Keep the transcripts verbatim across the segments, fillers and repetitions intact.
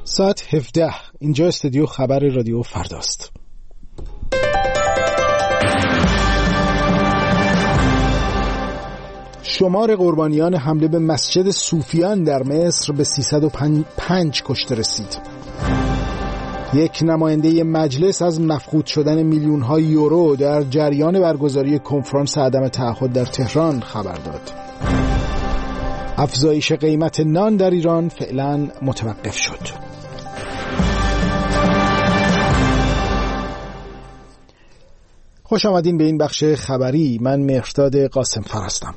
ساعت هفده، اینجا استودیو خبر رادیو فرداست. شمار قربانیان حمله به مسجد صوفیان در مصر به سیصد و پنج کشته رسید. یک نماینده مجلس از مفقود شدن میلیون های یورو در جریان برگزاری کنفرانس عدم تعهد در تهران خبر داد. افزایش قیمت نان در ایران فعلا متوقف شد. خوش آمدین به این بخش خبری. من مهرداد قاسم فر هستم.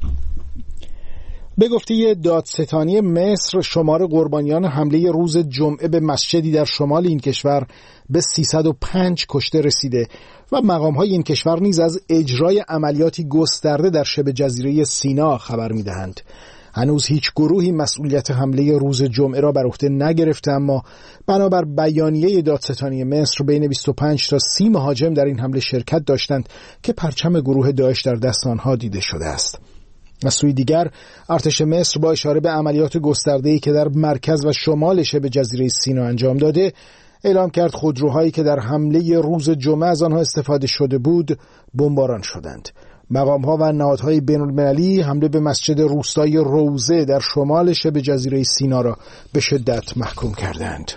به گفته دادستانی مصر، شمار قربانیان حمله روز جمعه به مسجدی در شمال این کشور به سیصد و پنج کشته رسیده و مقام‌های این کشور نیز از اجرای عملیاتی گسترده در شبه جزیره سینا خبر می‌دهند. هنوز هیچ گروهی مسئولیت حمله روز جمعه را بر عهده نگرفته، اما بنابر بیانیه دادستانی مصر بین بیست و پنج تا سی مهاجم در این حمله شرکت داشتند که پرچم گروه داعش در دست آنها دیده شده است. از سوی دیگر ارتش مصر با اشاره به عملیات گسترده‌ای که در مرکز و شمال شبه جزیره سینا انجام داده، اعلام کرد خودروهایی که در حمله روز جمعه از آنها استفاده شده بود بمباران شدند. مقام‌ها و نهادهای بین‌المللی حمله به مسجد روستای روضه در شمال شبه جزیره سینا را به شدت محکوم کردند.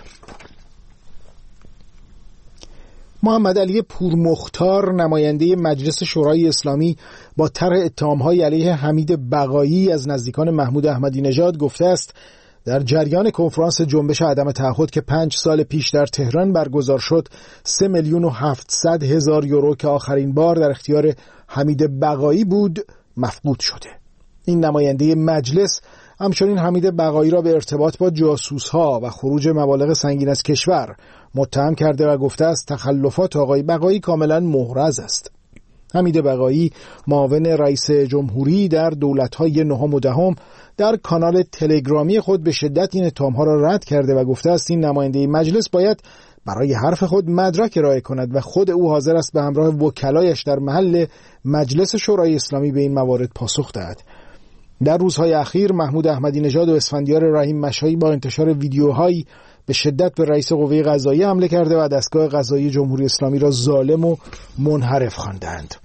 محمد علی پورمختار، نماینده مجلس شورای اسلامی، با طرح اتهام‌های علیه حمید بقایی از نزدیکان محمود احمدی نژاد گفته است در جریان کنفرانس جنبش عدم تعهد که پنج سال پیش در تهران برگزار شد، سه میلیون و هفتصد هزار یورو که آخرین بار در اختیار حمید بقایی بود مفقود شده. این نماینده مجلس همچنین حمید بقایی را به ارتباط با جاسوس‌ها و خروج مبالغ سنگین از کشور متهم کرده و گفته است تخلفات آقای بقایی کاملا محرز است. حمید بقایی، معاون رئیس جمهوری در دولت‌های نهم و دهم، در کانال تلگرامی خود به شدت این اتهام‌ها را رد کرده و گفته است این نماینده مجلس باید برای حرف خود مدرک ارائه کند و خود او حاضر است به همراه وکلایش در محل مجلس شورای اسلامی به این موارد پاسخ دهد. در روزهای اخیر محمود احمدی نژاد و اسفندیار رحیم مشایی با انتشار ویدیوهایی به شدت به رئیس قوه قضاییه حمله کرده و دستگاه قضایی جمهوری اسلامی را ظالم و منحرف خواندند.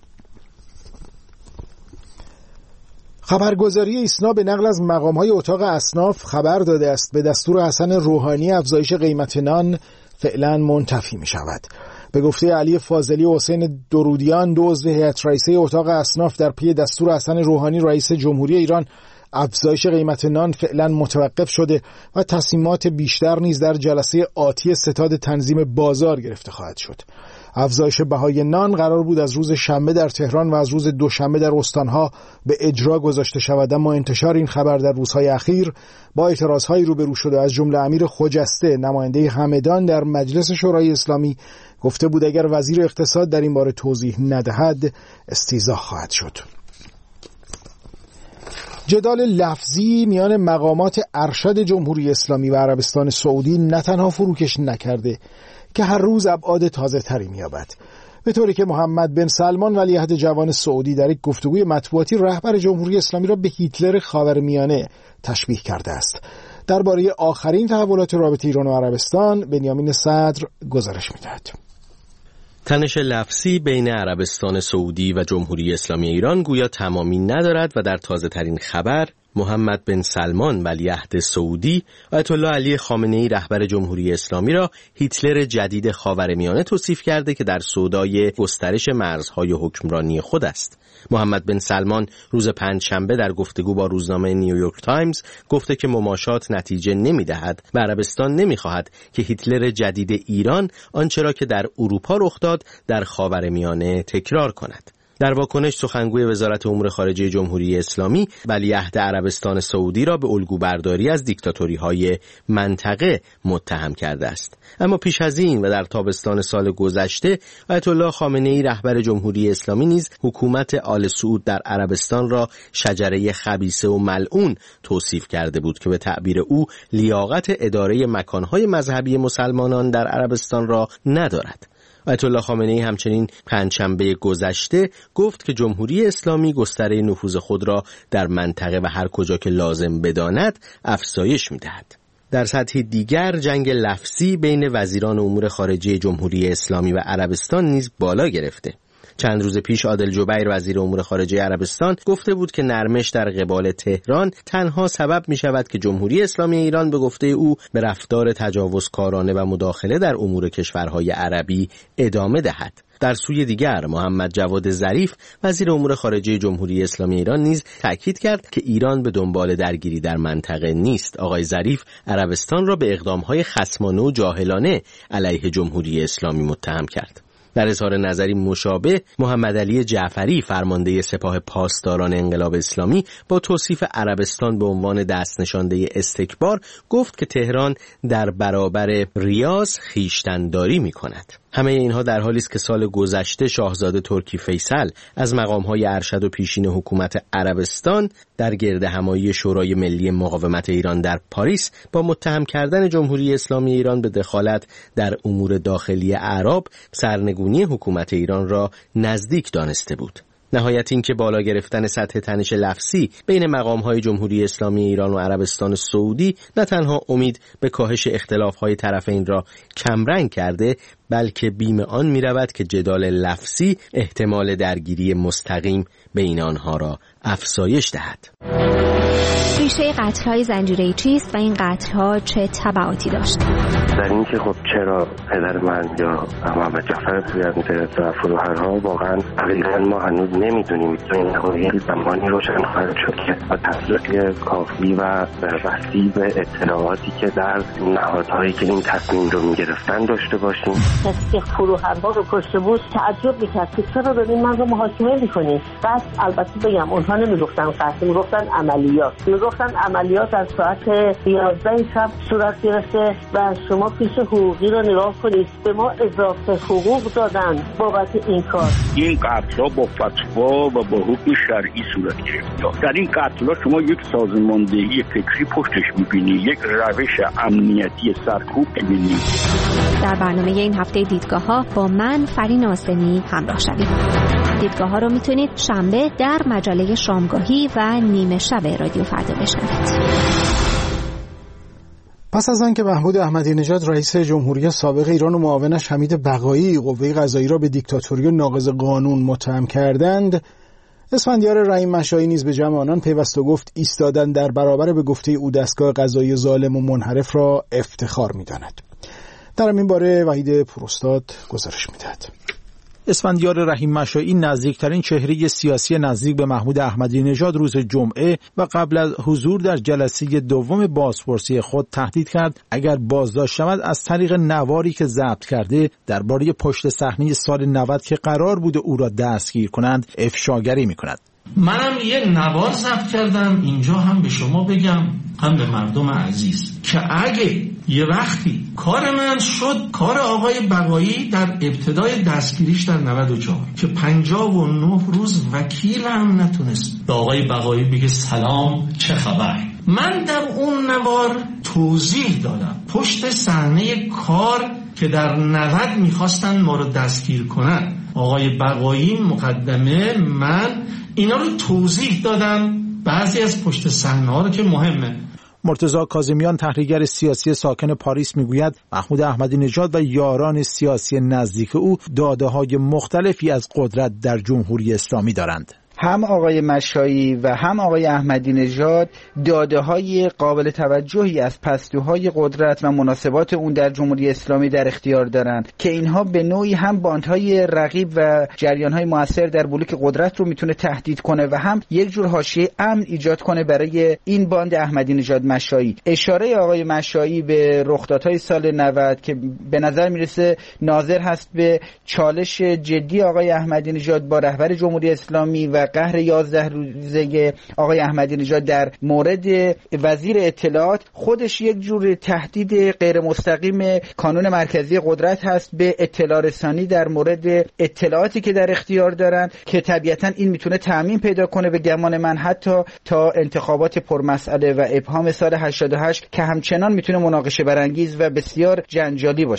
خبرگزاری ایسنا به نقل از مقام‌های اتاق اصناف خبر داده است به دستور حسن روحانی افزایش قیمت نان فعلا منتفی می شود. به گفته علی فاضلی و حسین درودیان، دو عضو هیئت رئیسه اتاق اصناف، در پی دستور حسن روحانی رئیس جمهوری ایران، افزایش قیمت نان فعلا متوقف شده و تصمیمات بیشتر نیز در جلسه آتی ستاد تنظیم بازار گرفته خواهد شد. افزایش بهای نان قرار بود از روز شنبه در تهران و از روز دوشنبه در استانها به اجرا گذاشته شود، اما انتشار این خبر در روزهای اخیر با اعتراضهایی روبرو شده. از جمله امیر خجسته، نماینده همدان در مجلس شورای اسلامی، گفته بود اگر وزیر اقتصاد در این باره توضیح ندهد استیضاح خواهد شد. جدال لفظی میان مقامات ارشد جمهوری اسلامی و عربستان سعودی نه تنها فروکش نکرده که هر روز ابعاد تازه تری می‌یابد، به طوری که محمد بن سلمان ولیعهد جوان سعودی در یک گفتگوی مطبوعاتی رهبر جمهوری اسلامی را به هیتلر خاورمیانه تشبیه کرده است. درباره آخرین تحولات رابطه ایران و عربستان بنیامین صدر گزارش می‌دهد. تنش لفظی بین عربستان سعودی و جمهوری اسلامی ایران گویا تمامی ندارد و در تازه ترین خبر محمد بن سلمان ولیعهد سعودی آیت الله علی خامنه‌ای رهبر جمهوری اسلامی را هیتلر جدید خاورمیانه توصیف کرده که در سودای گسترش مرزهای حکمرانی خود است. محمد بن سلمان روز پنجشنبه در گفتگو با روزنامه نیویورک تایمز گفته که مماشات نتیجه نمی‌دهد و عربستان نمی‌خواهد که هیتلر جدید ایران آنچه را که در اروپا رخ داد در خاورمیانه تکرار کند. در واکنش سخنگوی وزارت امور خارجه جمهوری اسلامی ولیعهد عربستان سعودی را به الگوبرداری از دیکتاتوری‌های منطقه متهم کرده است. اما پیش از این و در تابستان سال گذشته آیت الله خامنه‌ای رهبر جمهوری اسلامی نیز حکومت آل سعود در عربستان را شجره خبیثه و ملعون توصیف کرده بود که به تعبیر او لیاقت اداره مکان‌های مذهبی مسلمانان در عربستان را ندارد. آیت الله خامنه‌ای همچنین پنجشنبه گذشته گفت که جمهوری اسلامی گستره نفوذ خود را در منطقه و هر کجا که لازم بداند افزایش می‌دهد. در سطح دیگر جنگ لفظی بین وزیران امور خارجه جمهوری اسلامی و عربستان نیز بالا گرفته. چند روز پیش عادل جبیر وزیر امور خارجه عربستان گفته بود که نرمش در قبال تهران تنها سبب می شود که جمهوری اسلامی ایران به گفته او به رفتار تجاوزکارانه و مداخله در امور کشورهای عربی ادامه دهد. در سوی دیگر محمد جواد ظریف وزیر امور خارجه جمهوری اسلامی ایران نیز تأکید کرد که ایران به دنبال درگیری در منطقه نیست. آقای ظریف عربستان را به اقدامهای خصمانه و جاهلانه علیه جمهوری اسلامی متهم کرد. در اظهار نظری مشابه محمد علی جعفری فرمانده سپاه پاسداران انقلاب اسلامی با توصیف عربستان به عنوان دست نشانده استکبار گفت که تهران در برابر ریاض خویشتن‌داری می‌کند. همه اینها در حالی است که سال گذشته شاهزاده ترکی فیصل از مقام‌های ارشد و پیشین حکومت عربستان در گردهمایی شورای ملی مقاومت ایران در پاریس با متهم کردن جمهوری اسلامی ایران به دخالت در امور داخلی اعراب سرنگونی حکومت ایران را نزدیک دانسته بود. نهایت این که بالا گرفتن سطح تنش لفظی بین مقام‌های جمهوری اسلامی ایران و عربستان سعودی نه تنها امید به کاهش اختلاف‌های طرفین را کمرنگ کرده، بلکه بیم آن می‌رود که جدال لفظی احتمال درگیری مستقیم بین آنها را افزایش دهد. ریشه قتل‌های زنجیره‌ای چیست و این قتل‌ها چه تبعاتی داشت؟ در این که خب چرا پدر من یا محمد جعفر پوینده و فروهرها واقعا حقیقا ما هنوز نمیدونیم. این نهایی زمانی روشن خواهد شد که با تحقیق کافی و وسیع به اطلاعاتی که در نهادهایی که این تصمیم رو میگرفتن داشته باشیم. کسی که فروهرها رو کشته بود تعجب میکرد که چرا دارین من رو محاکمه میکنید. بعد البته بگم اونها نمیگفتن قتل، میگفتن عملیات. میگفتن عملیات از ساعت یازده شب صورت گرفته و شما پیش حقوقی رو نگاه کنید، به ما اضافه حقوق دادن بابت این کار. این قتل‌ها با فتوا و با حکم شرعی صورت گرفته. در این قتل‌ها شما یک سازماندهی فکری پشتش می‌بینید، یک روش امنیتی سرکوب می‌بینید. در برنامه این هفته دیدگاه‌ها با من فرین آسمی همراه شوید. دیدگاه‌ها رو میتونید شنبه در مجله شامگاهی و نیمه شب رادیو فردا بشنوید. پس از آنکه محمود احمدی نژاد رئیس جمهوری سابق ایران و معاونش حمید بقایی قوه قضاییه را به دیکتاتوری و ناقض قانون متهم کردند، اسفندیار رحیم مشایی نیز به جمع آنان پیوست و گفت ایستادن در برابر به گفته او دستگاه قضایی ظالم و منحرف را افتخار می‌داند. در این باره وحید پوراستاد گزارش می‌دهد. اسفندیار رحیم مشایی نزدیکترین چهره سیاسی نزدیک به محمود احمدی نژاد روز جمعه و قبل از حضور در جلسه دوم بازپرسی خود تهدید کرد اگر بازداشت شود از طریق نواری که ضبط کرده درباره پشت صحنه سال نود که قرار بود او را دستگیر کنند افشاگری می‌کند. منم یه نوار ضبط کردم اینجا هم به شما بگم هم به مردم عزیز که اگه یه وقتی کار من شد کار آقای بقایی در ابتدای دستگیریش در نود و چهار که پنجاه و نه روز وکیل هم نتونست به آقای بقایی بگه سلام چه خبر. من در اون نوار توضیح دادم پشت صحنه کار که در نود میخواستن ما رو دستگیر کنن. آقای بقایی مقدمه من اینا رو توضیح دادم، بعضی از پشت صحنه ها رو که مهمه. مرتضی کاظمیان تحلیلگر سیاسی ساکن پاریس میگوید محمود احمدی نژاد و یاران سیاسی نزدیک او داده‌های مختلفی از قدرت در جمهوری اسلامی دارند. هم آقای مشایی و هم آقای احمدی نژاد داده‌های قابل توجهی از پستوهای قدرت و مناسبات اون در جمهوری اسلامی در اختیار دارند که اینها به نوعی هم باندهای رقیب و جریان‌های مؤثر در بلوک قدرت رو میتونه تهدید کنه و هم یک جور حاشیه امن ایجاد کنه برای این باند احمدی نژاد مشایی. اشاره آقای مشایی به رخدادهای سال نود که به نظر میرسه ناظر هست به چالش جدی آقای احمدی نژاد با رهبر جمهوری اسلامی و قهر یازده روزه آقای احمدی نژاد در مورد وزیر اطلاعات خودش یک جور تهدید غیر مستقیم کانون مرکزی قدرت هست به اطلاع رسانی در مورد اطلاعاتی که در اختیار دارن که طبیعتا این میتونه تعمیم پیدا کنه به گمان من حتی تا انتخابات پرمسئله و ابهام سال هشتاد و هشت که همچنان میتونه مناقشه برانگیز و بسیار جنجالی باشه.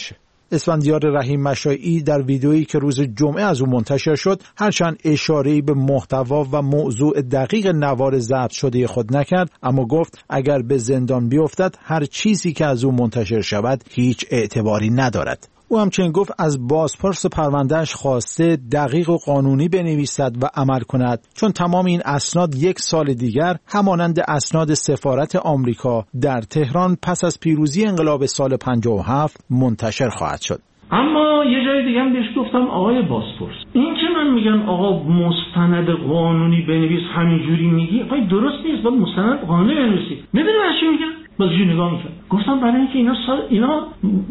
اسفندیار رحیم مشائی در ویدئویی که روز جمعه از او منتشر شد هرچند اشاره‌ای به محتوا و موضوع دقیق نوار ضبط شده خود نکرد، اما گفت اگر به زندان بیفتد هر چیزی که از او منتشر شود هیچ اعتباری ندارد. او همچنین گفت از بازپرس پروندهش خواسته دقیق و قانونی بنویسد و عمل کند، چون تمام این اسناد یک سال دیگر همانند اسناد سفارت آمریکا در تهران پس از پیروزی انقلاب سال پنجاه و هفت منتشر خواهد شد. اما یه جای دیگه هم بهش گفتم آقای بازپرس، این که من میگم آقا مستند قانونی بنویس همینجوری میگی، آقا درست نیست، باید مستند قانونی بنویسی. میدونی من چی میگم؟ بازجو نگاه میکنم، گفتم برای اینکه اینا سال اینا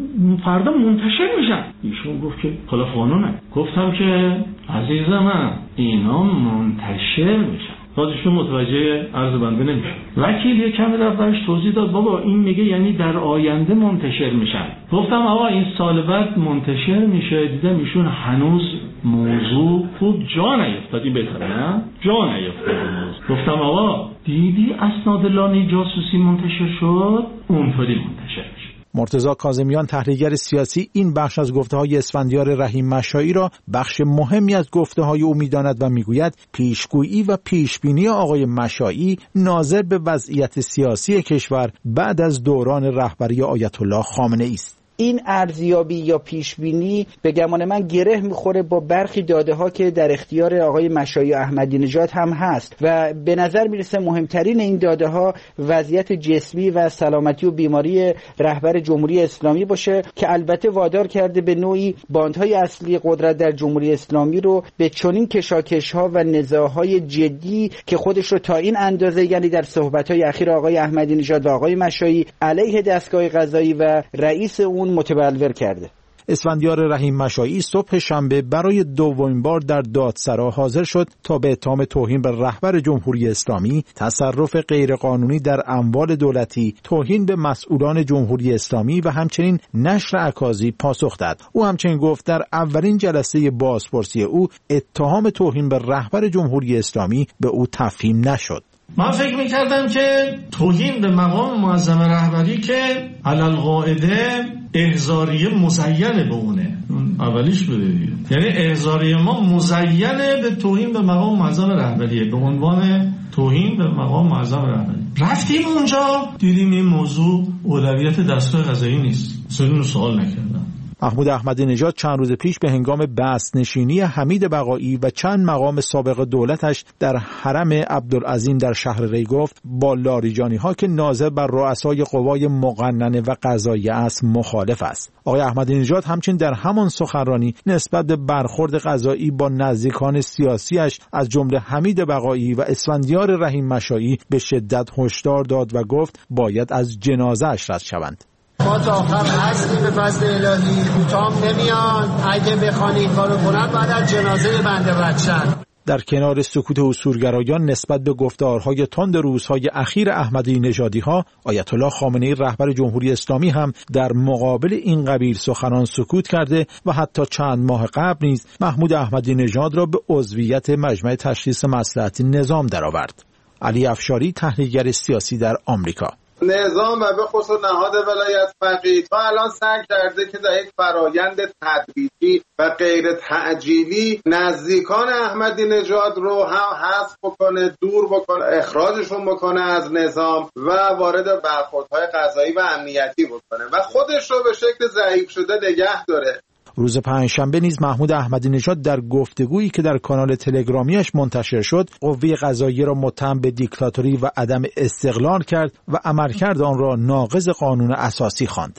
فردا منتشر میشن. ایشون گفت که حالا قانونه. گفتم که عزیز من اینا منتشر میشن. بازشون متوجه عرض بنده نمیشه. وکیل یه کمی رفتش توضیح داد بابا این میگه یعنی در آینده منتشر میشن. گفتم آقا این سال بعد منتشر میشه. دیدم ایشون هنوز موضوع خوب جا نیفتاد. این بهتره نه؟ جا نیفتاد. گفتم آقا دیدی اسناد لانه جاسوسی منتشر شد؟ اونطوری منتشر میشه. مرتضی کاظمیان تحلیلگر سیاسی این بخش از گفته‌های اسفندیار رحیم مشائی را بخش مهمی از گفته‌های او می‌داند و می‌گوید پیشگویی و پیشبینی آقای مشائی ناظر به وضعیت سیاسی کشور بعد از دوران رهبری آیت الله خامنه‌ای است. این ارزیابی یا پیشبینی به گمان من گره میخوره با برخی داده ها که در اختیار آقای مشائی احمدی نژاد هم هست و به نظر میرسه مهمترین این داده ها وضعیت جسمی و سلامتی و بیماری رهبر جمهوری اسلامی باشه که البته وادار کرده به نوعی باندهای اصلی قدرت در جمهوری اسلامی رو به چنین کشاکش ها و نزاعهای جدی که خودش رو تا این اندازه یعنی در صحبت های اخیر آقای احمدی نژاد و آقای مشائی علیه دستگاه قضایی و رئیس اون متبلور کرده. اسفندیار رحیم مشائی صبح شنبه برای دومین بار در دادسرا حاضر شد تا به اتهام توهین به رهبر جمهوری اسلامی، تصرف غیرقانونی در اموال دولتی، توهین به مسئولان جمهوری اسلامی و همچنین نشر اکاذیب پاسخ داد. او همچنین گفت در اولین جلسه بازپرسی او اتهام توهین به رهبر جمهوری اسلامی به او تفهیم نشد. من فکر میکردم که توهین به مقام معظم رهبری که علالقاعده احضاریه مزینه به اونه، اولیش بوده دیگه، یعنی احضاریه ما مزینه به توهین به مقام معظم رهبریه به عنوان توهین به مقام معظم رهبری. رفتیم اونجا دیدیم این موضوع اولویت دستگاه قضایی نیست. اصلا سوال نکردم. محمود احمدی نژاد چند روز پیش به هنگام بازنشینی حمید بقایی و چند مقام سابق دولتش در حرم عبدالعظیم در شهر ری گفت با لاریجانی ها که ناظر بر رؤسای قوای مقننه و قضاییه است مخالف است. آقای احمدی نژاد همچنین در همان سخنرانی نسبت به برخورد قضایی با نزدیکان سیاسیش از جمله حمید بقایی و اسفندیار رحیم مشائی به شدت هشدار داد و گفت باید از جنازه اش رد شوند. ما تا آخر هستیم به فضل الهی، کوتاه نمیان، اگه بخوان این کارو کنن بعد از جنازه بنده رد شن. در کنار سکوت اصولگرایان نسبت به گفتارهای تند روزهای اخیر احمدی نژادی ها، آیت الله خامنه‌ای رهبر جمهوری اسلامی هم در مقابل این قبیل سخنان سکوت کرده و حتی چند ماه قبل نیز محمود احمدی نژاد را به عضویت مجمع تشخیص مصلحت نظام درآورد. علی افشاری تحلیلگر سیاسی در آمریکا: نظام و به خصوص نهاد ولایت فقیه تا الان سعی کرده که در یک فرایند تدریجی و غیر تعجیلی نزدیکان احمدی نژاد رو هم حذف بکنه، دور بکنه، اخراجشون بکنه از نظام و وارد برخوردهای قضایی و امنیتی بکنه و خودش رو به شکل ضعیف شده نگه داره. روز پنجشنبه نیز محمود احمدی نژاد در گفتگویی که در کانال تلگرامیش منتشر شد، قوه قضاییه را متهم به دیکتاتوری و عدم استقلال کرد و عملکرد آن را ناقض قانون اساسی خواند.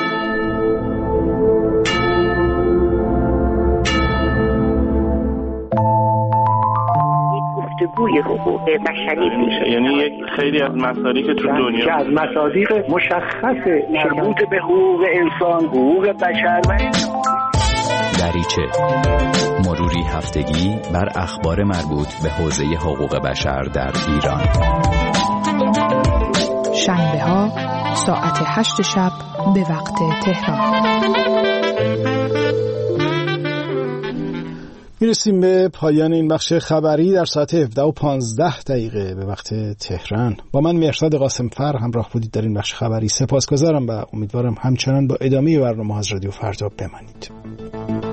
گفتگوی حقوق بشری میشه، یعنی یک خیلی از مصادیق تو دنیا که از مصادیق مشخص مربوط به حقوق انسان، حقوق بشر و دریچه مروری هفتگی بر اخبار مربوط به حوزه حقوق بشر در ایران. شنبه ها ساعت هشت شب به وقت تهران. میرسیم به پایان این بخش خبری در ساعت هفده و پانزده دقیقه به وقت تهران. با من مهرداد قاسمفر همراه بودید در این بخش خبری. سپاسگزارم و امیدوارم همچنان با ادامه برنامه از رادیو فردا بمانید.